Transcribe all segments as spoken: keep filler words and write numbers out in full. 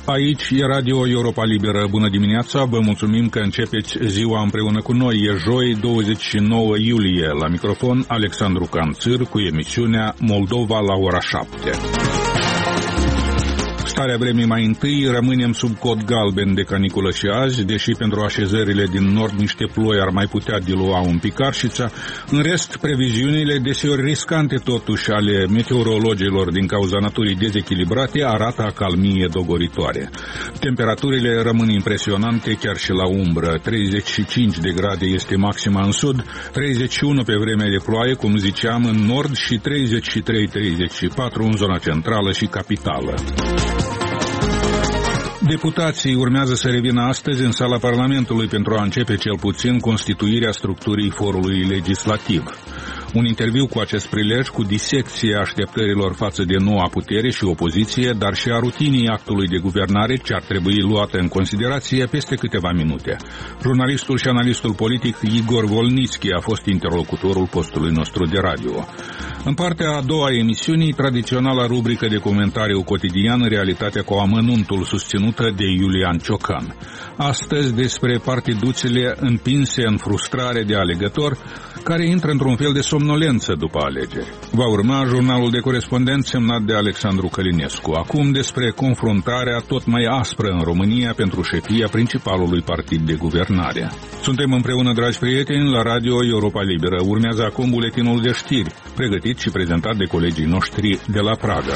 Aici e Radio Europa Liberă. Bună dimineața, vă mulțumim că începeți ziua împreună cu noi. E joi, douăzeci și nouă iulie. La microfon, Alexandru Canțir cu emisiunea Moldova la ora șapte. Starea vremii mai întâi, rămânem sub cod galben de caniculă și azi, deși pentru așezările din nord niște ploi ar mai putea dilua un pic arșița. În rest, previziunile, deseori riscante totuși ale meteorologilor din cauza naturii dezechilibrate, arată acalmie dogoritoare. Temperaturile rămân impresionante chiar și la umbră. treizeci și cinci de grade este maxima în sud, treizeci și unu pe vreme de ploaie, cum ziceam, în nord și treizeci și trei treizeci și patru în zona centrală și capitală. Deputații urmează să revină astăzi în sala Parlamentului pentru a începe cel puțin constituirea structurii forului legislativ. Un interviu cu acest prilej, cu disecție așteptărilor față de noua putere și opoziție, dar și a rutinii actului de guvernare ce ar trebui luată în considerație peste câteva minute. Jurnalistul și analistul politic Igor Volnitski a fost interlocutorul postului nostru de radio. În partea a doua a emisiunii, tradiționala rubrică de comentariu cotidian, Realitatea cu amănuntul, susținută de Iulian Ciocan. Astăzi despre partiduțele împinse în frustrare de alegători, care intră într-un fel de somnolență după alegeri. Va urma jurnalul de corespondent semnat de Alexandru Călinescu. Acum despre confruntarea tot mai aspră în România pentru șefia principalului partid de guvernare. Suntem împreună, dragi prieteni, la Radio Europa Liberă. Urmează acum buletinul de știri, pregătit și prezentat de colegii noștri de la Praga.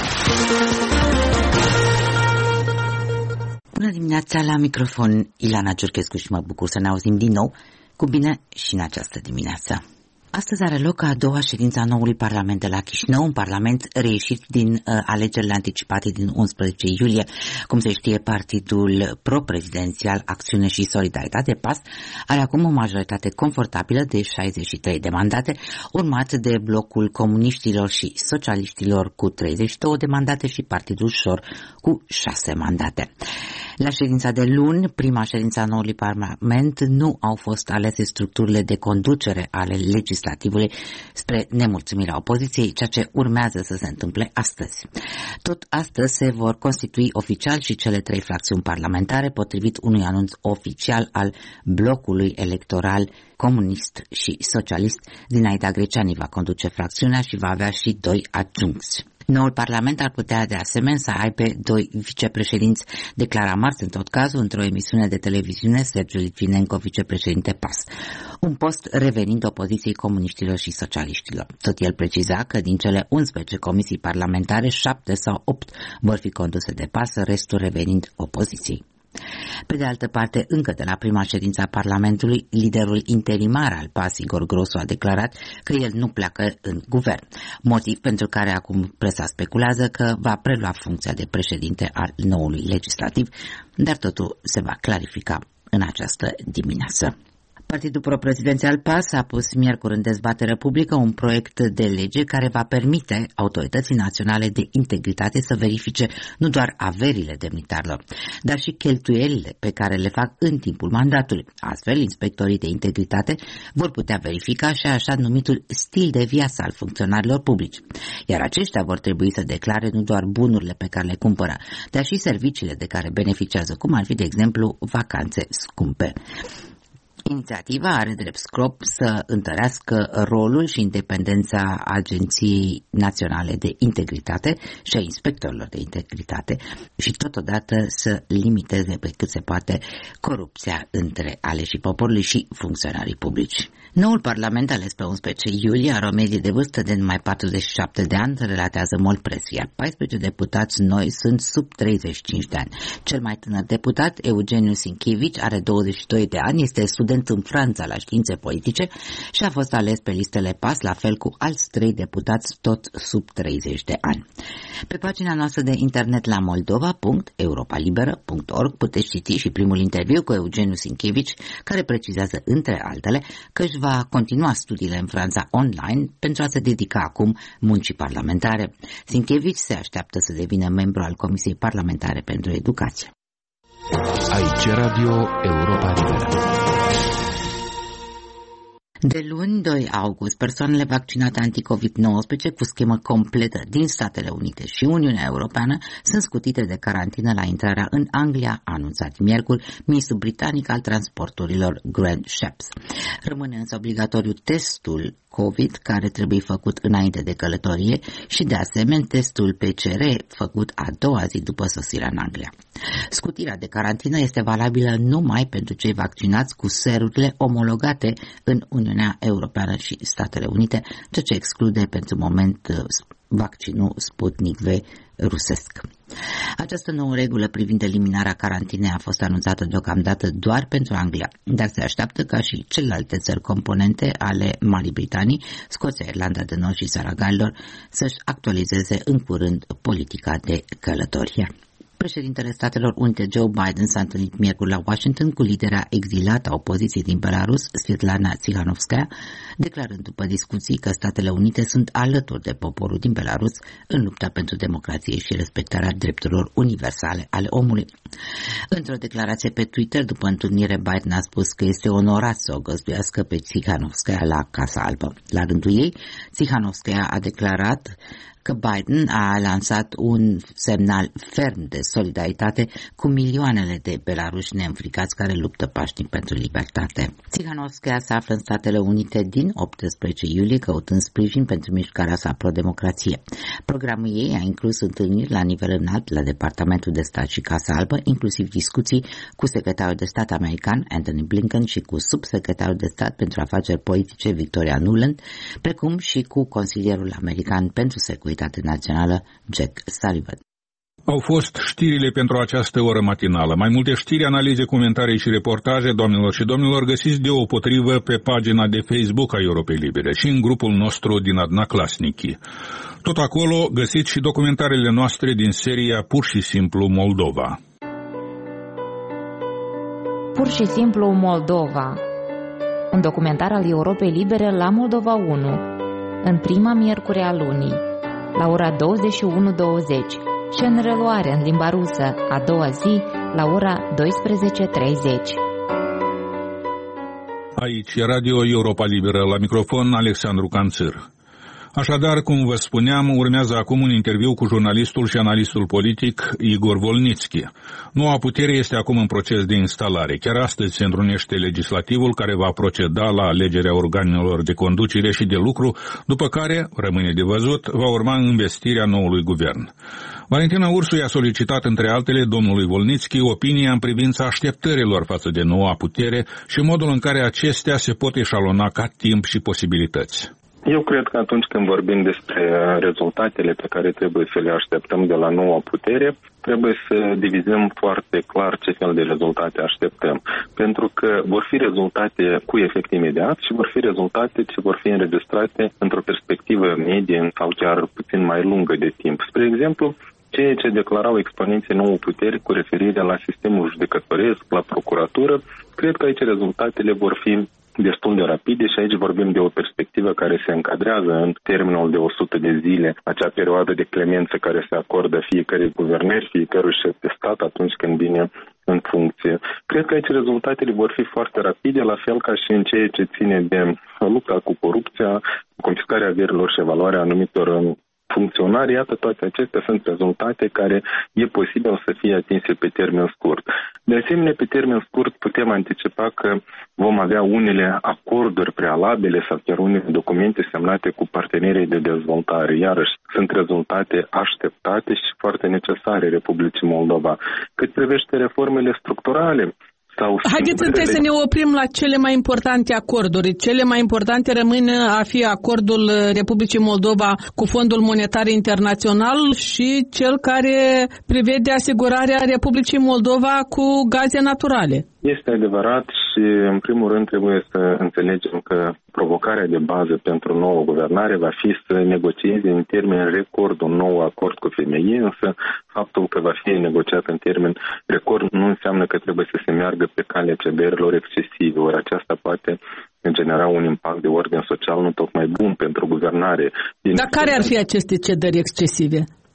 Bună dimineața, la microfon Ilana Ciurchescu și mă bucur să ne auzim din nou cu bine și în această dimineață. Astăzi are loc a doua ședință a noului Parlament de la Chișinău, un Parlament reieșit din uh, alegerile anticipate din unsprezece iulie. Cum se știe, partidul pro-prezidențial Acțiune și Solidaritate, P A S, are acum o majoritate confortabilă de șaizeci și trei de mandate, urmat de blocul comuniștilor și socialiștilor cu treizeci și două de mandate și Partidul Șor cu șase mandate. La ședința de luni, prima ședință a noului Parlament, nu au fost alese structurile de conducere ale legislativului spre nemulțumirea opoziției, ceea ce urmează să se întâmple astăzi. Tot astăzi se vor constitui oficial și cele trei fracțiuni parlamentare, potrivit unui anunț oficial al blocului electoral comunist și socialist. Zinaida Greceani va conduce fracțiunea și va avea și doi adjuncți. Noul Parlament ar putea de asemenea să aibă doi vicepreședinți, declara marți în tot cazul într-o emisiune de televiziune Sergiu Litvinenko, vicepreședinte P A S, un post revenind opoziției comuniștilor și socialiștilor. Tot el preciza că din cele unsprezece comisii parlamentare, șapte sau opt vor fi conduse de P A S, restul revenind opoziției. Pe de altă parte, încă de la prima ședință a Parlamentului, liderul interimar al P A S, Igor Grosu, a declarat că el nu pleacă în guvern, motiv pentru care acum presa speculează că va prelua funcția de președinte al noului legislativ, dar totul se va clarifica în această dimineață. Partidul pro-prezidențial P A S a pus miercuri în dezbatere publică un proiect de lege care va permite Autorității Naționale de Integritate să verifice nu doar averile demnitarilor, dar și cheltuielile pe care le fac în timpul mandatului. Astfel, inspectorii de integritate vor putea verifica și așa numitul stil de viață al funcționarilor publici, iar aceștia vor trebui să declare nu doar bunurile pe care le cumpără, dar și serviciile de care beneficiază, cum ar fi, de exemplu, vacanțe scumpe. Inițiativa are drept scop să întărească rolul și independența Agenției Naționale de Integritate și a inspectorilor de integritate și totodată să limiteze pe cât se poate corupția între aleșii poporului și funcționarii publici. Noul Parlament ales pe unsprezece iulie are o medie de vârstă de numai patruzeci și șapte de ani, relatează MOL Press, iar paisprezece deputați noi sunt sub treizeci și cinci de ani. Cel mai tânăr deputat, Eugeniu Sinchevici, are douăzeci și doi de ani, este student în Franța la științe politice și a fost ales pe listele P A S, la fel cu alți trei deputați tot sub treizeci de ani. Pe pagina noastră de internet la moldova punct europa liberă punct org puteți citi și primul interviu cu Eugeniu Sinchevici, care precizează, între altele, că își va continua studiile în Franța online pentru a se dedica acum muncii parlamentare. Sinchevici se așteaptă să devină membru al Comisiei Parlamentare pentru Educație. Aici Radio Europa Liberă. De luni, doi august, persoanele vaccinate anti-covid nouăsprezece cu schemă completă din Statele Unite și Uniunea Europeană sunt scutite de carantină la intrarea în Anglia, a anunțat miercuri ministrul britanic al transporturilor Grant Shapps. Rămâne însă obligatoriu testul COVID care trebuie făcut înainte de călătorie și de asemenea testul P C R făcut a doua zi după sosirea în Anglia. Scutirea de carantină este valabilă numai pentru cei vaccinați cu serurile omologate în Uniunea Europeană și Statele Unite, ceea ce exclude pentru moment vaccinul Sputnik V rusesc. Această nouă regulă privind eliminarea carantinei a fost anunțată deocamdată doar pentru Anglia, dar se așteaptă ca și celelalte țări componente ale Marii Britanii, Scoția, Irlanda de Nord și Țara Galilor, să-și actualizeze în curând politica de călătorie. Președintele Statelor Unite Joe Biden s-a întâlnit miercuri la Washington cu lidera exilată a opoziției din Belarus, Svetlana Tsikhanovskaya, declarând după discuții că Statele Unite sunt alături de poporul din Belarus în lupta pentru democrație și respectarea drepturilor universale ale omului. Într-o declarație pe Twitter după întâlnire, Biden a spus că este onorat să o găzduiască pe Tsikhanovskaya la Casa Albă. La rândul ei, Tsikhanovskaya a declarat că Biden a lansat un semnal ferm de solidaritate cu milioanele de belaruși neînfricați care luptă pașnic pentru libertate. Tsikhanovskaya se află în Statele Unite din optsprezece iulie căutând sprijin pentru mișcarea sa pro-democrație. Programul ei a inclus întâlniri la nivel înalt la Departamentul de Stat și Casa Albă, inclusiv discuții cu secretarul de stat american Antony Blinken și cu subsecretarul de stat pentru afaceri politice Victoria Nuland, precum și cu consilierul american pentru securitate națională Jack Sullivan. Au fost știrile pentru această oră matinală. Mai multe știri, analize, comentarii și reportaje, doamnelor și domnilor, găsiți deopotrivă pe pagina de Facebook a Europei Libere și în grupul nostru din Adnaclasnici. Tot acolo găsiți și documentarele noastre din seria Pur și simplu Moldova. Pur și simplu Moldova. Un documentar al Europei Libere la Moldova unu, în prima miercuri a lunii, la ora douăzeci și unu douăzeci și în reluare în limba rusă a doua zi la ora douăsprezece treizeci. Aici Radio Europa Liberă, la microfon Alexandru Canțir. Așadar, cum vă spuneam, urmează acum un interviu cu jurnalistul și analistul politic Igor Volnitski. Noua putere este acum în proces de instalare. Chiar astăzi se întrunește legislativul care va proceda la alegerea organelor de conducere și de lucru, după care, rămâne de văzut, va urma investirea noului guvern. Valentina Ursu i-a solicitat, între altele, domnului Volnitski opinia în privința așteptărilor față de noua putere și modul în care acestea se pot eșalona ca timp și posibilități. Eu cred că atunci când vorbim despre rezultatele pe care trebuie să le așteptăm de la noua putere, trebuie să divizăm foarte clar ce fel de rezultate așteptăm. Pentru că vor fi rezultate cu efect imediat și vor fi rezultate ce vor fi înregistrate într-o perspectivă medie sau chiar puțin mai lungă de timp. Spre exemplu, ceea ce declarau exponenții nouă puteri cu referire la sistemul judecătoresc, la procuratură, cred că aici rezultatele vor fi destul de rapide și aici vorbim de o perspectivă care se încadrează în termenul de o sută de zile, acea perioadă de clemență care se acordă fiecare guverner, fiecărui șef de stat atunci când vine în funcție. Cred că aici rezultatele vor fi foarte rapide, la fel ca și în ceea ce ține de lupta cu corupția, confiscarea averilor și evaluarea anumitor funcționari. Iată, toate acestea sunt rezultate care e posibil să fie atinse pe termen scurt. De asemenea, pe termen scurt putem anticipa că vom avea unele acorduri prealabile sau chiar unele documente semnate cu partenerii de dezvoltare. Iarăși, sunt rezultate așteptate și foarte necesare Republicii Moldova. Cât privește reformele structurale, haideți întâi să ne oprim la cele mai importante acorduri. Cele mai importante rămân a fi acordul Republicii Moldova cu Fondul Monetar Internațional și cel care prevede asigurarea Republicii Moldova cu gaze naturale. Este adevărat și, în primul rând, trebuie să înțelegem că provocarea de bază pentru nouă guvernare va fi să negocieze în termen record un nou acord cu F M I, însă faptul că va fi negociat în termen record nu înseamnă că trebuie să se meargă pe calea cederilor excesive, ori aceasta poate genera un impact de ordine social nu tocmai bun pentru guvernare. Dar care ar fi aceste cedări excesive?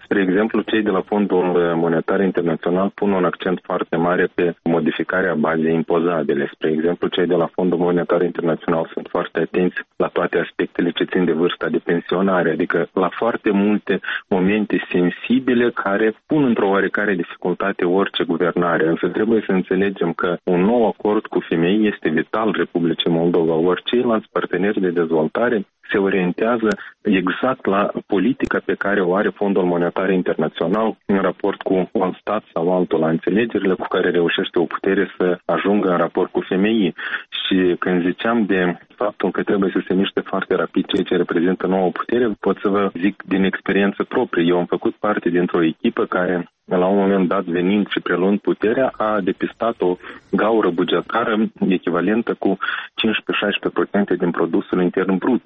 Spre exemplu, cei de la Fondul Monetar Internațional pun un accent foarte mare pe modificarea bazei impozabile. Spre exemplu, cei de la Fondul Monetar Internațional sunt foarte atenți la toate aspectele ce țin de vârsta de pensionare, adică la foarte multe momente sensibile care pun într-o oarecare dificultate orice guvernare. Însă trebuie să înțelegem că un nou acord cu femei este vital Republicii Moldova, ori ceilalți parteneri de dezvoltare se orientează exact la politica pe care o are Fondul Monetar Internațional în raport cu un stat sau altul, la înțelegerile cu care reușește o putere să ajungă în raport cu femeii. Și când ziceam de faptul că trebuie să se miște foarte rapid ceea ce reprezintă nouă putere, pot să vă zic din experiență proprie. Eu am făcut parte dintr-o echipă care, la un moment dat, venind și preluând puterea, a depistat o gaură bugetară echivalentă cu cincisprezece-șaisprezece la sută din produsul intern brut.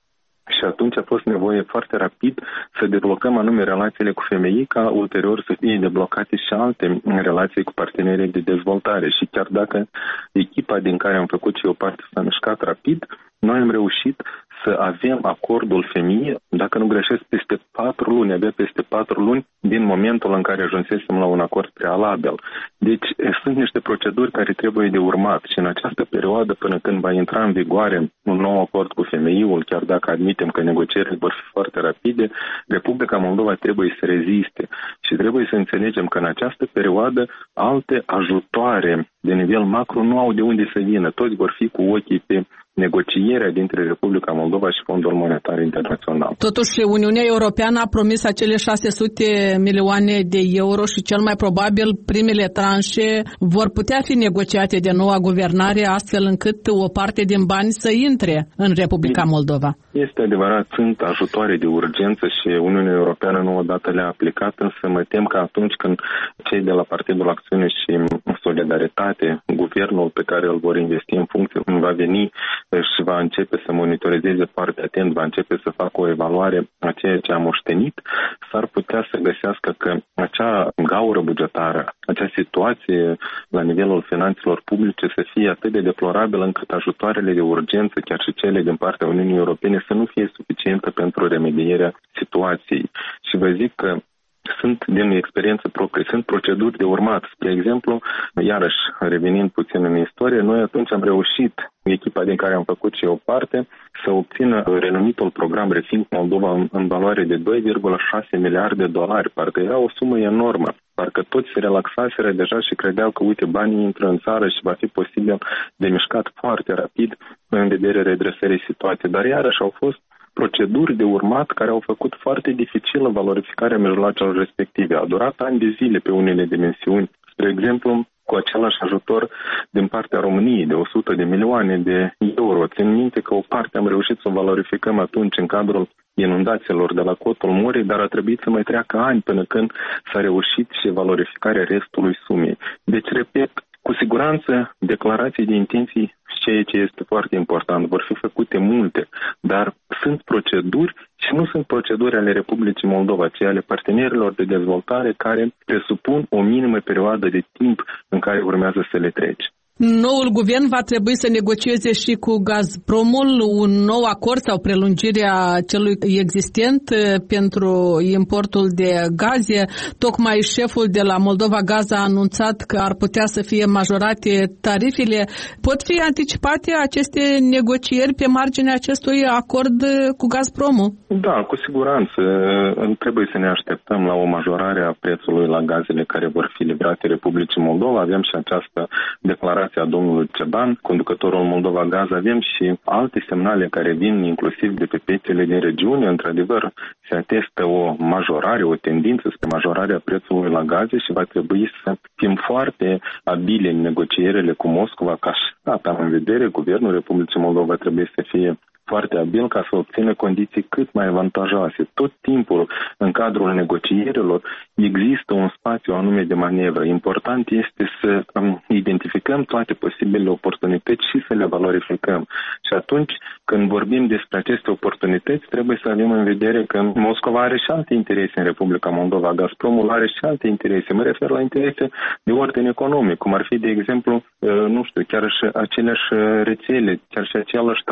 Și atunci a fost nevoie foarte rapid să deblocăm anume relațiile cu femeii, ca ulterior să fie deblocate și alte relații cu partenerii de dezvoltare. Și chiar dacă echipa din care am făcut și eu parte s-a mișcat rapid, noi am reușit să avem acordul femeii, dacă nu greșesc, peste patru luni, abia peste patru luni din momentul în care ajunsesem la un acord prealabil. Deci sunt niște proceduri care trebuie de urmat și în această perioadă, până când va intra în vigoare un nou acord cu femeiul, chiar dacă admitem că negocierile vor fi foarte rapide, Republica Moldova trebuie să reziste și trebuie să înțelegem că în această perioadă alte ajutoare de nivel macro nu au de unde să vină. Toți vor fi cu ochii pe negocierea dintre Republica Moldova și Fondul Monetar Internațional. Totuși, Uniunea Europeană a promis acele șase sute milioane de euro și cel mai probabil primele tranșe vor putea fi negociate de noua guvernare astfel încât o parte din bani să intre în Republica Moldova. Este adevărat, sunt ajutoare de urgență și Uniunea Europeană nu odată le-a aplicat, însă mă tem că atunci când cei de la Partidul Acțiune și Solidaritate, guvernul pe care îl vor investi în funcție, va veni și va începe să monitorizeze foarte atent, va începe să facă o evaluare a ceea ce a moștenit, s-ar putea să găsească că acea gaură bugetară, acea situație la nivelul finanțelor publice să fie atât de deplorabilă încât ajutoarele de urgență, chiar și cele din partea Uniunii Europene, să nu fie suficientă pentru remedierea situației. Și vă zic că sunt, din experiență proprie, sunt proceduri de urmat. Spre exemplu, iarăși, revenind puțin în istorie, noi atunci am reușit, echipa din care am făcut și eu parte, să obțină renumitul program Rethink Moldova în, în valoare de doi virgulă șase miliarde de dolari. Parcă era o sumă enormă. Parcă toți se relaxaseră deja și credeau că, uite, banii intră în țară și va fi posibil de mișcat foarte rapid în vederea redresării situației. Dar iarăși au fost proceduri de urmat care au făcut foarte dificilă valorificarea mijloacelor respective. A durat ani de zile pe unele dimensiuni. Spre exemplu, cu același ajutor din partea României de o sută de milioane de euro. Țin minte că o parte am reușit să o valorificăm atunci în cadrul inundațiilor de la Cotul Morii, dar a trebuit să mai treacă ani până când s-a reușit și valorificarea restului sumei. Deci, repet, cu siguranță, declarații de intenții, ceea ce este foarte important, vor fi făcute multe, dar sunt proceduri și nu sunt proceduri ale Republicii Moldova, ci ale partenerilor de dezvoltare care presupun o minimă perioadă de timp în care urmează să le treci. Noul guvern va trebui să negocieze și cu Gazpromul un nou acord sau prelungirea celui existent pentru importul de gaze. Tocmai șeful de la Moldova Gaz a anunțat că ar putea să fie majorate tarifele. Pot fi anticipate aceste negocieri pe marginea acestui acord cu Gazpromul? Da, cu siguranță. Trebuie să ne așteptăm la o majorare a prețului la gazele care vor fi livrate Republicii Moldova. Avem și această declarație a domnului Ceban, conducătorul Moldova Gaz. Avem și alte semnale care vin inclusiv de pe piețele din regiune. Într-adevăr, se atestă o majorare, o tendință spre majorarea prețului la gaze și va trebui să fim foarte abili în negocierile cu Moscova, ca și stat am în vedere. Guvernul Republicii Moldova trebuie să fie foarte abil ca să obțină condiții cât mai avantajoase. Tot timpul, în cadrul negocierilor, există un spațiu anume de manevră. Important este să identificăm toate posibile oportunități și să le valorificăm. Și atunci, când vorbim despre aceste oportunități, trebuie să avem în vedere că Moscova are și alte interese în Republica Moldova. Gazpromul are și alte interese. Mă refer la interese de ordine economic, cum ar fi, de exemplu, nu știu, chiar și aceleași rețele, chiar și același tranzit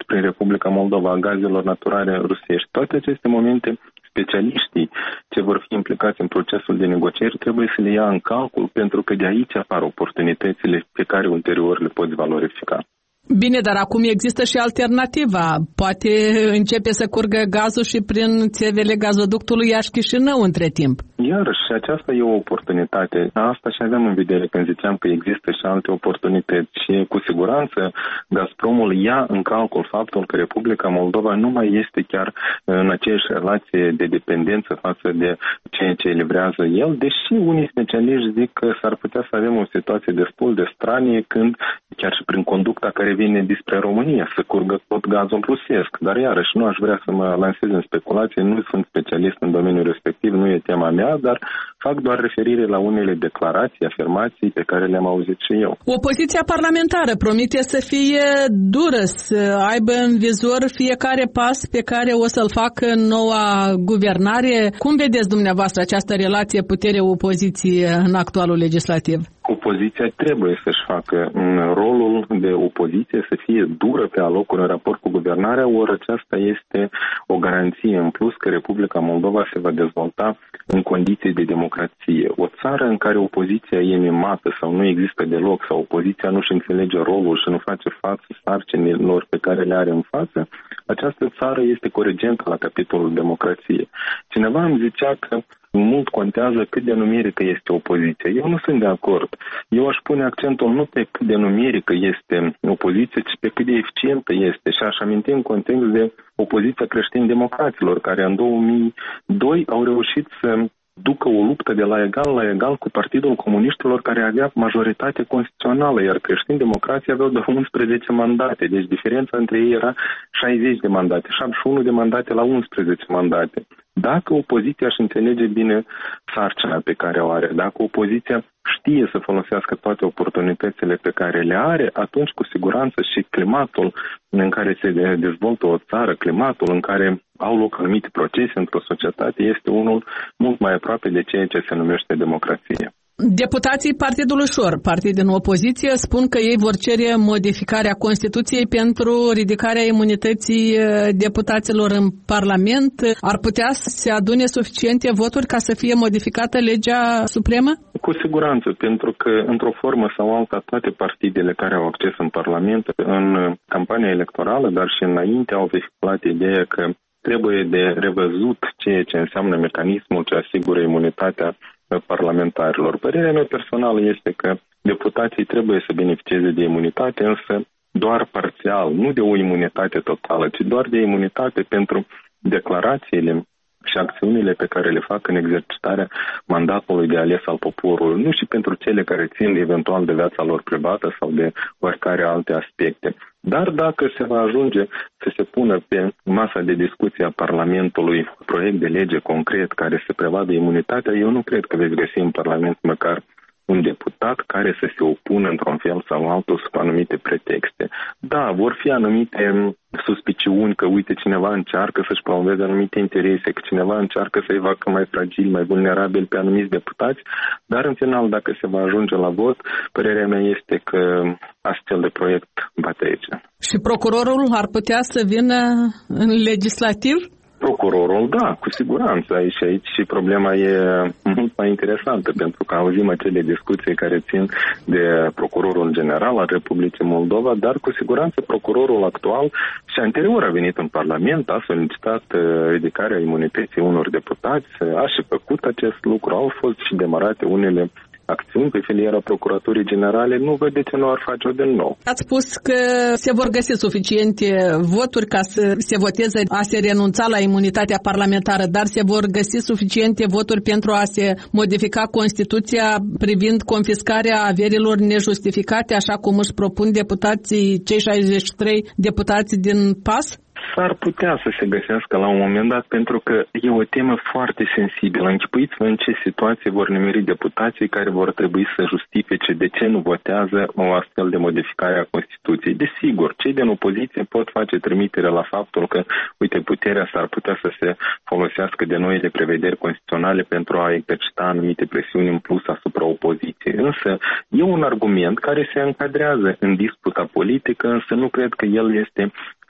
prin Republica Moldova a gazelor naturale rusești. Toate aceste momente, specialiștii ce vor fi implicați în procesul de negocieri trebuie să le ia în calcul, pentru că de aici apar oportunitățile pe care ulterior le poți valorifica. Bine, dar acum există și alternativa. Poate începe să curgă gazul și prin țevele gazoductului Iași-Chișinău între timp. Iarăși, și aceasta e o oportunitate. Asta și aveam în vedere când ziceam că există și alte oportunități. Și cu siguranță Gazpromul ia în calcul faptul că Republica Moldova nu mai este chiar în aceeași relație de dependență față de ceea ce livrează el, deși unii specialiști zic că s-ar putea să avem o situație destul de stranie când, chiar și prin conducta care vine dinspre România, să curgă tot gazul rusesc. Dar iarăși nu aș vrea să mă lansez în speculație, nu sunt specialist în domeniul respectiv, nu e tema mea, dar fac doar referire la unele declarații, afirmații pe care le-am auzit și eu. Opoziția parlamentară promite să fie dură, să aibă în vizor fiecare pas pe care o să-l facă noua guvernare. Cum vedeți dumneavoastră această relație putere-opoziție în actualul legislativ? Opoziția trebuie să-și facă rolul de opoziție, să fie dură pe alocuri în raport cu guvernarea, ori aceasta este o garanție în plus că Republica Moldova se va dezvolta în condiții de democrație. O țară în care opoziția e mimată sau nu există deloc, sau opoziția nu-și înțelege rolul și nu face față sarcinilor pe care le are în față, această țară este coregentă la capitolul democrație. Cineva îmi zicea că mult contează cât de numerică este opoziția. Eu nu sunt de acord. Eu aș pune accentul nu pe cât de numerică este opoziția, ci pe cât de eficientă este. Și aș aminti în context de opoziția creștin-democraților, care în două mii doi au reușit să ducă o luptă de la egal la egal cu Partidul Comuniștilor, care avea majoritate constituțională, iar creștini-democrații aveau de unsprezece mandate. Deci diferența între ei era șaizeci de mandate, șaptezeci și unu de mandate la unsprezece mandate. Dacă opoziția își înțelege bine sarcina pe care o are, dacă opoziția știe să folosească toate oportunitățile pe care le are, atunci cu siguranță și climatul în care se dezvoltă o țară, climatul în care au loc anumite procese într-o societate este unul mult mai aproape de ceea ce se numește democrație. Deputații Partidului Șor, partid din opoziție, spun că ei vor cere modificarea Constituției pentru ridicarea imunității deputaților în Parlament. Ar putea să se adune suficiente voturi ca să fie modificată legea supremă? Cu siguranță, pentru că într-o formă sau alta toate partidele care au acces în Parlament în campania electorală, dar și înainte au vehiculat ideea că trebuie de revăzut ceea ce înseamnă mecanismul ce asigură imunitatea parlamentarilor. Părerea mea personală este că deputații trebuie să beneficieze de imunitate, însă doar parțial, nu de o imunitate totală, ci doar de imunitate pentru declarațiile și acțiunile pe care le fac în exercitarea mandatului de ales al poporului, nu și pentru cele care țin eventual de viața lor privată sau de oricare alte aspecte. Dar dacă se va ajunge să se pună pe masa de discuție a Parlamentului proiect de lege concret care să prevadă imunitatea, eu nu cred că veți găsi în Parlament măcar un deputat care să se opună într-un fel sau altul sub anumite pretexte. Da, vor fi anumite suspiciuni că, uite, cineva încearcă să-și promoveze anumite interese, că cineva încearcă să-i facă mai fragili, mai vulnerabili pe anumiți deputați, dar în final, dacă se va ajunge la vot, părerea mea este că astfel de proiect bate aici. Și procurorul ar putea să vină în legislativ? Procurorul, da, cu siguranță. Aici, aici și problema e mult mai interesantă, pentru că auzim acele discuții care țin de procurorul general al Republicii Moldova, dar cu siguranță procurorul actual și anterior a venit în Parlament, a solicitat ridicarea imunității unor deputați, a și făcut acest lucru, au fost și demarate unele acțiuni pe filiera Procuraturii Generale, nu văd de ce nu ar face-o din nou. Ați spus că se vor găsi suficiente voturi ca să se voteze a se renunța la imunitatea parlamentară, dar se vor găsi suficiente voturi pentru a se modifica Constituția privind confiscarea averilor nejustificate, așa cum își propun deputații, cei șaizeci și trei deputați din P A S? S-ar putea să se găsească la un moment dat, pentru că e o temă foarte sensibilă. Închipuiți-vă în ce situație vor nimeri deputații care vor trebui să justifice de ce nu votează o astfel de modificare a Constituției. Desigur, cei din opoziție pot face trimitere la faptul că, uite, puterea s-ar putea să se folosească de noile prevederi constituționale pentru a exercita anumite presiuni în plus asupra opoziției. Însă e un argument care se încadrează în disputa politică, însă nu cred că el este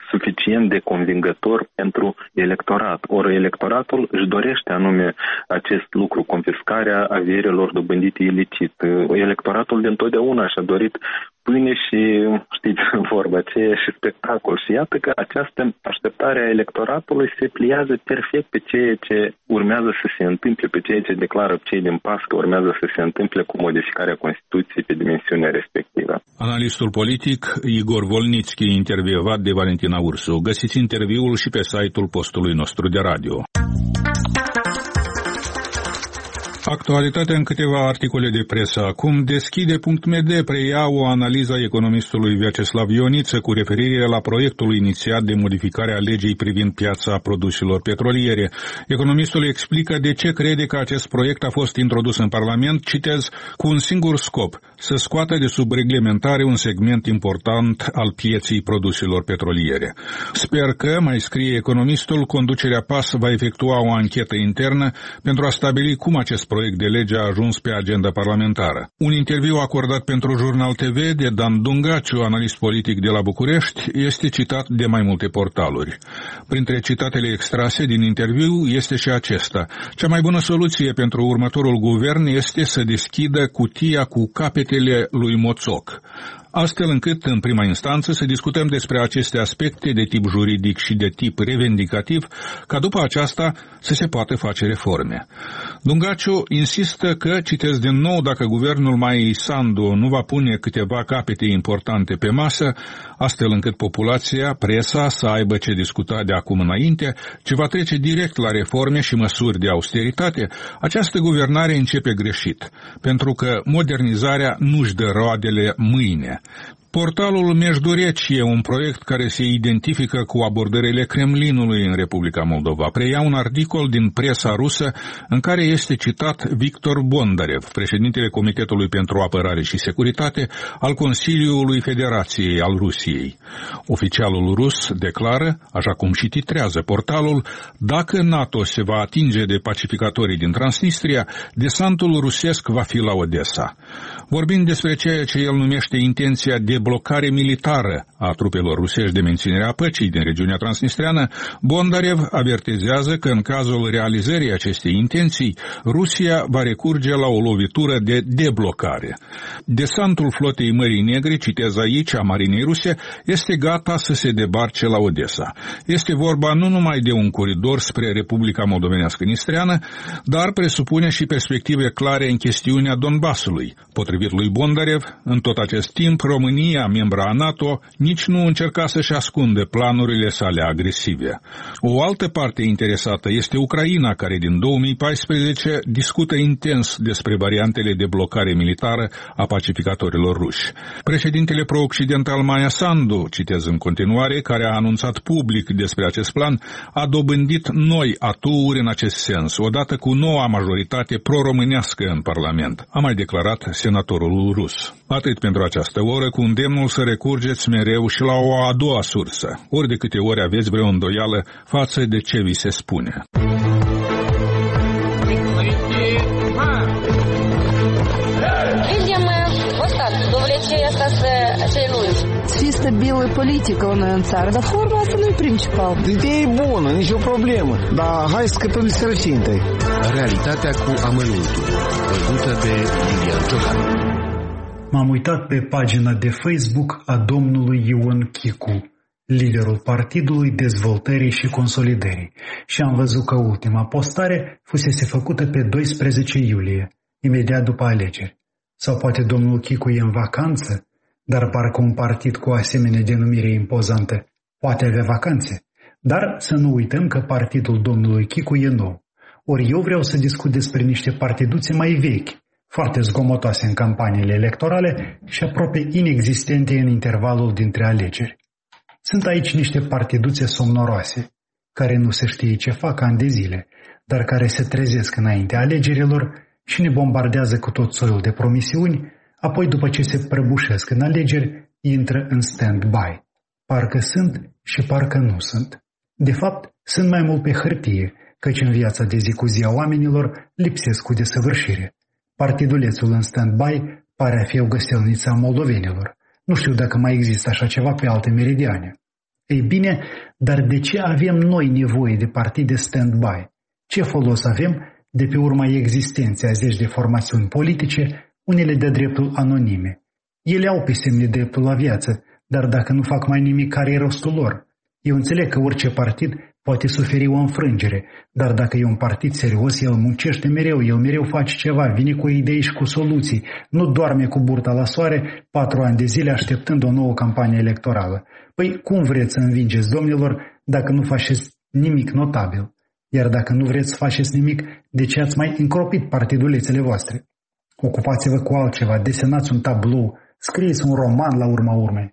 suficient de convingător pentru electorat. Ori electoratul își dorește anume acest lucru, confiscarea averilor dobândite ilicit. Electoratul de întotdeauna și-a dorit pâine și, știți, vorba aceea, și spectacol. Și iată că această așteptare a electoratului se pliază perfect pe ceea ce urmează să se întâmple, pe ceea ce declară cei din P A S că urmează să se întâmple cu modificarea Constituției pe dimensiunea respectivă. Analistul politic Igor Volnițchi, intervievat de Valentina Ursu. Găsiți interviul și pe site-ul postului nostru de radio. Actualitatea în câteva articole de presă. Acum Deschide punct m d preia o analiză a economistului Vyacheslav Ioniță cu referire la proiectul inițiat de modificare a legii privind piața produselor petroliere. Economistul explică de ce crede că acest proiect a fost introdus în Parlament, citez, cu un singur scop, să scoată de sub reglementare un segment important al pieței produselor petroliere. Sper că, mai scrie economistul, conducerea P A S va efectua o anchetă internă pentru a stabili cum acest proiect proiect de lege a ajuns pe agenda parlamentară. Un interviu acordat pentru Jurnal T V de Dan Dungaciu, analist politic de la București, este citat de mai multe portaluri. Printre citatele extrase din interviu este și acesta. Cea mai bună soluție pentru următorul guvern este să deschidă cutia cu capetele lui Moțoc, astfel încât, în prima instanță, să discutăm despre aceste aspecte de tip juridic și de tip revendicativ, ca după aceasta să se poată face reforme. Dungaciu insistă că, citesc din nou, dacă guvernul Maiei Sandu nu va pune câteva capete importante pe masă, astfel încât populația, presa, să aibă ce discuta de acum înainte, ce va trece direct la reforme și măsuri de austeritate, această guvernare începe greșit, pentru că modernizarea nu-și dă roadele mâine. Portalul Meșdureci e un proiect care se identifică cu abordările Kremlinului în Republica Moldova. Preia un articol din presa rusă în care este citat Victor Bondarev, președintele Comitetului pentru Apărare și Securitate al Consiliului Federației al Rusiei. Oficialul rus declară, așa cum și titrează portalul, dacă NATO se va atinge de pacificatorii din Transnistria, desantul rusesc va fi la Odessa. Vorbind despre ceea ce el numește intenția de blocare militară a trupelor rusești de menținere a păcii din regiunea transnistreană, Bondarev avertizează că în cazul realizării acestei intenții, Rusia va recurge la o lovitură de deblocare. Desantul flotei Mării Negre, citez aici, a marinei ruse, este gata să se debarce la Odessa. Este vorba nu numai de un coridor spre Republica Moldovenească Nistreană, dar presupune și perspective clare în chestiunea Donbasului. Potrivit lui Bondarev, în tot acest timp, România, membra a NATO, nici nu încerca să-și ascunde planurile sale agresive. O altă parte interesată este Ucraina, care din două mii paisprezece discută intens despre variantele de blocare militară a pacificatorilor ruși. Președintele pro-occidental Maia Sandu, citez în continuare, care a anunțat public despre acest plan, a dobândit noi atuuri în acest sens, odată cu noua majoritate pro-românească în Parlament, a mai declarat senatorul rus. Atât pentru această oră, cu îndemnul să recurgeți mereu și la o a doua sursă, ori de câte ori aveți vreo îndoială față de ce vi se spune. Чисто белая политика у нас, dar forma asta nu e principal. Ideea e bună, nicio problemă, dar hai să scăpăm de sărăcintei. Realitatea cu amănuntul, văzută de Lilian Ciocan. M-am uitat pe pagina de Facebook a domnului Ion Chicu, liderul Partidului Dezvoltării și Consolidării, și am văzut că ultima postare fusese făcută pe doisprezece iulie, imediat după alegeri. Sau poate domnul Chicu e în vacanță, dar parcă un partid cu o asemenea denumire impozantă poate avea vacanțe. Dar să nu uităm că partidul domnului Chicu e nou. Ori eu vreau să discut despre niște partiduțe mai vechi, foarte zgomotoase în campaniile electorale și aproape inexistente în intervalul dintre alegeri. Sunt aici niște partiduțe somnoroase, care nu se știe ce fac ani de zile, dar care se trezesc înaintea alegerilor și ne bombardează cu tot soiul de promisiuni, apoi după ce se prăbușesc în alegeri, intră în stand-by. Parcă sunt și parcă nu sunt. De fapt, sunt mai mult pe hârtie, căci în viața de zi cu zi a oamenilor lipsesc cu desăvârșire. Partidulețul în stand-by pare a fi o găselniță a moldovenilor. Nu știu dacă mai există așa ceva pe alte meridiane. Ei bine, dar de ce avem noi nevoie de partide stand-by? Ce folos avem de pe urma existenței a zeci de formațiuni politice, unele de dreptul anonime? Ele au pe semne dreptul la viață, dar dacă nu fac mai nimic, care e rostul lor? Eu înțeleg că orice partid poate suferi o înfrângere, dar dacă e un partid serios, el muncește mereu, el mereu face ceva, vine cu idei și cu soluții, nu doarme cu burta la soare patru ani de zile așteptând o nouă campanie electorală. Păi cum vreți să învingeți, domnilor, dacă nu faceți nimic notabil? Iar dacă nu vreți să faceți nimic, de ce ați mai încropit partidulețele voastre? Ocupați-vă cu altceva, desenați un tablou, scrieți un roman la urma urmei.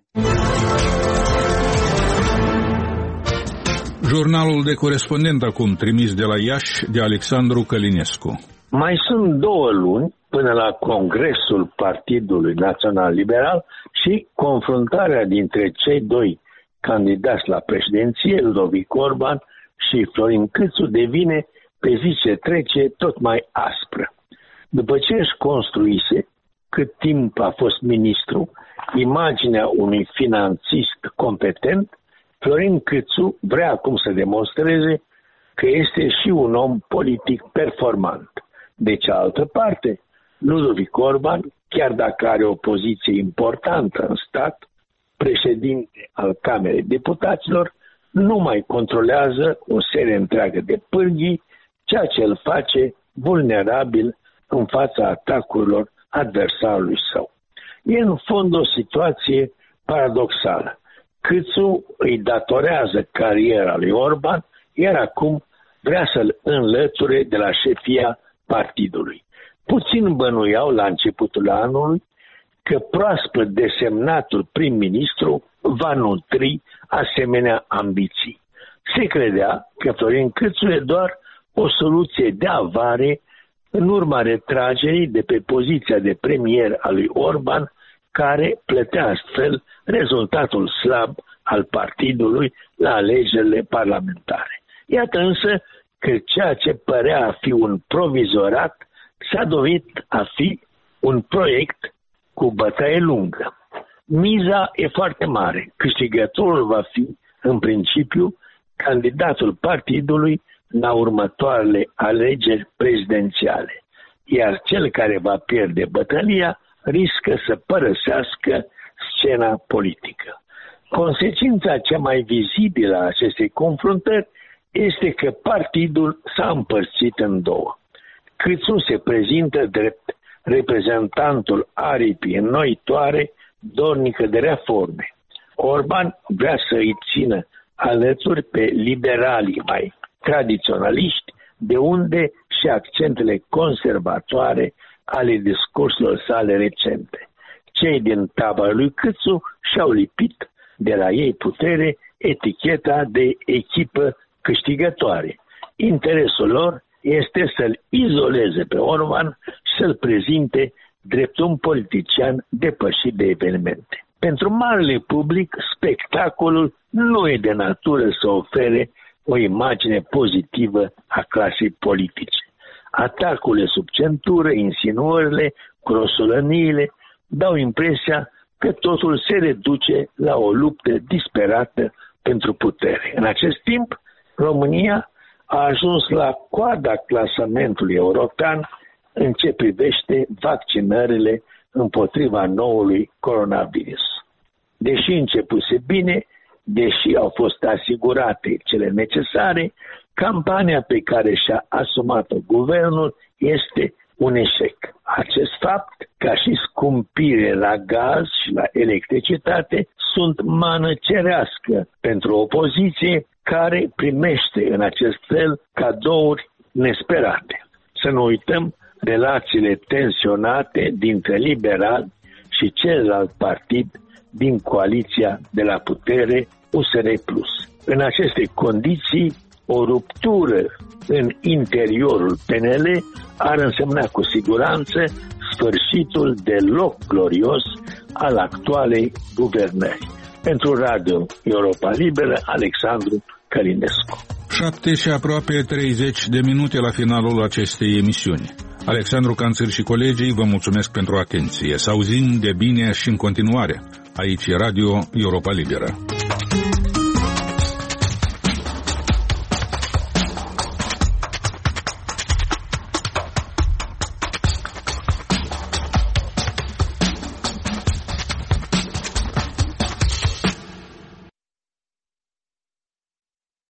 Jurnalul de corespondent acum trimis de la Iași de Alexandru Călinescu. Mai sunt două luni până la Congresul Partidului Național Liberal și confruntarea dintre cei doi candidați la președinție, Ludovic Orban și Florin Câțu, devine pe zi ce trece tot mai aspră. După ce își construise, cât timp a fost ministru, imaginea unui finanțist competent, Florin Câțu vrea acum să demonstreze că este și un om politic performant. De cealaltă parte, Ludovic Orban, chiar dacă are o poziție importantă în stat, președinte al Camerei Deputaților, nu mai controlează o serie întreagă de pârghii, ceea ce îl face vulnerabil în fața atacurilor adversarului său. E în fond o situație paradoxală. Câțu îi datorează cariera lui Orban, iar acum vrea să-l înlăture de la șefia partidului. Puțin bănuiau la începutul anului că proaspăt desemnatul prim-ministru va nutri asemenea ambiții. Se credea că Florin Câțu e doar o soluție de avare în urma retragerii de pe poziția de premier al lui Orban, care plătea astfel rezultatul slab al partidului la alegerile parlamentare. Iată însă că ceea ce părea a fi un provizorat s-a dovedit a fi un proiect cu bătaie lungă. Miza e foarte mare. Câștigătorul va fi, în principiu, candidatul partidului la următoarele alegeri prezidențiale, iar cel care va pierde bătălia riscă să părăsească scena politică. Consecința cea mai vizibilă a acestei confruntări este că partidul s-a împărțit în două. Câțu se prezintă drept reprezentantul aripii înnoitoare, dornică de reforme. Orban vrea să îi țină alături pe liberalii mai tradiționaliști, de unde și accentele conservatoare ale discursurilor sale recente. Cei din tabăra lui Câțu și-au lipit de la ei putere eticheta de echipă câștigătoare. Interesul lor este să-l izoleze pe Orban și să-l prezinte drept un politician depășit de evenimente. Pentru marele public, spectacolul nu e de natură să ofere o imagine pozitivă a clasei politice. Atacurile sub centură, insinuările, grosolăniile dau impresia că totul se reduce la o luptă disperată pentru putere. În acest timp, România a ajuns la coada clasamentului european în ce privește vaccinările împotriva noului coronavirus. Deși începuse bine, deși au fost asigurate cele necesare, campania pe care și-a asumat-o guvernul este un eșec. Acest fapt, ca și scumpire la gaz și la electricitate, sunt mană cerească pentru opoziție care primește în acest fel cadouri nesperate. Să nu uităm relațiile tensionate dintre liberali și celălalt partid din coaliția de la putere, U S R plus. În aceste condiții, o ruptură în interiorul P N L ar însemna cu siguranță sfârșitul deloc glorios al actualei guvernări. Pentru Radio Europa Liberă, Alexandru Călinescu. Șapte și aproape treizeci de minute la finalul acestei emisiuni. Alexandru Canțir și colegii vă mulțumesc pentru atenție. Să auzim de bine și în continuare. Aici e Radio Europa Liberă.